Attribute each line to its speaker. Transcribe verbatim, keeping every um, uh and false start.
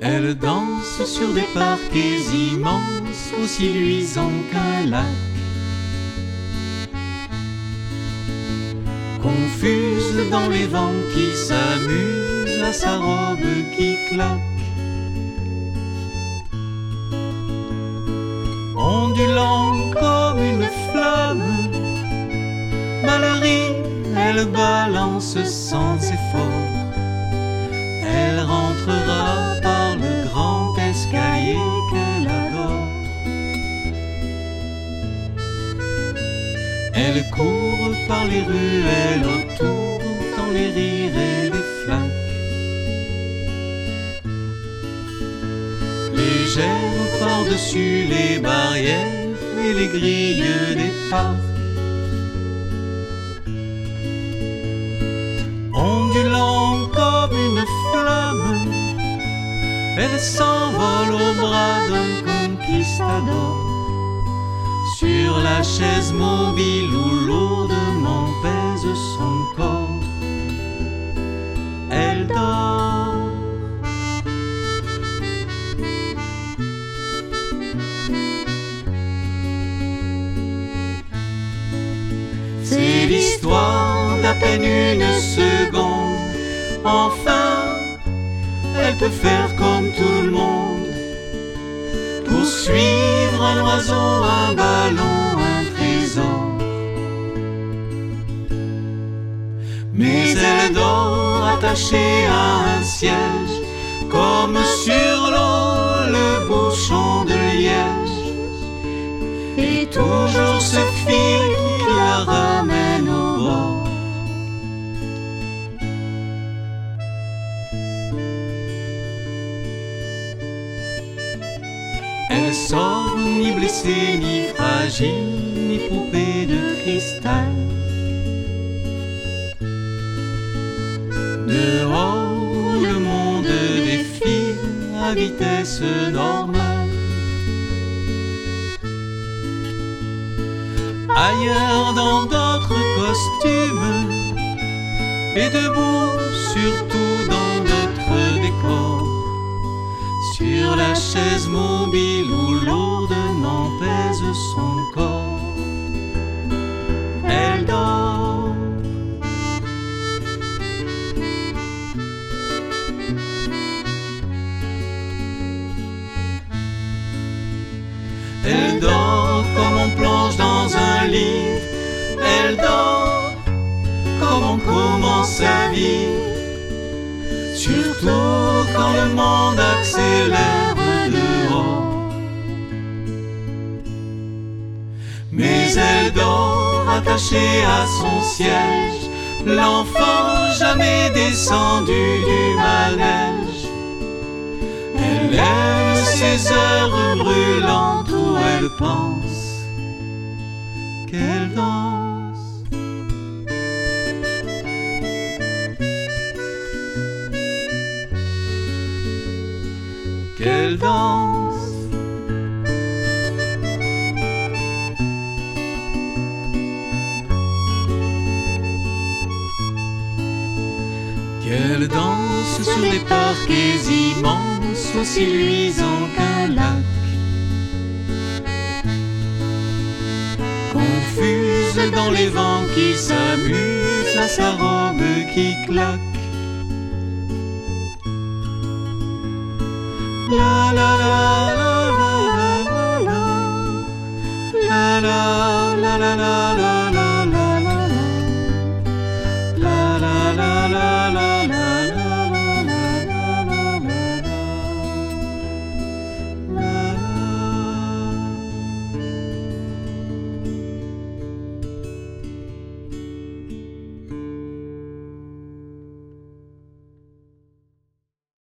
Speaker 1: Elle danse sur des parquets immenses, aussi luisants qu'un lac. Confuse dans les vents qui s'amusent à sa robe qui claque. Ondulant comme une flamme, ballerine, elle balance sans effort. Elle rentrera par le grand escalier qu'elle adore. Elle court par les ruelles autour, dans les rires et les flaques. Légère par-dessus les barrières et les grilles des parcs. Ondulant comme une flamme, elle s'envole au bras d'un conquistador. Sur la chaise mobile où lourdement pèse son corps, elle dort. C'est l'histoire d'à peine une seconde. Enfin, elle peut faire comme tout le monde, poursuivre un oiseau, un ballon, un trésor. Mais elle dort attachée à un siège, comme sur l'eau le bouchon de liège, et toujours ce fil qui la ramène au bord. Elle sort ni blessée, ni fragile, ni poupée de cristal. Dehors, le monde défile à vitesse normale. Ailleurs, dans d'autres costumes, et debout, surtout dans d'autres décors. Sur la chaise mobile où lourdement pèse son corps, elle dort. Elle dort comme on plonge dans un livre. Elle dort comme on commence à vivre. Surtout quand le monde accélère dehors. Mais elle dort attachée à son siège, l'enfant jamais descendu du manège. Elle aime ces heures brûlantes où elle pense qu'elle danse. Qu'elle danse. Qu'elle danse sur des parquets immenses, aussi luisants qu'un lac. Confuse dans les vents qui s'amusent à sa robe qui claque. La la la la la la la la la la la.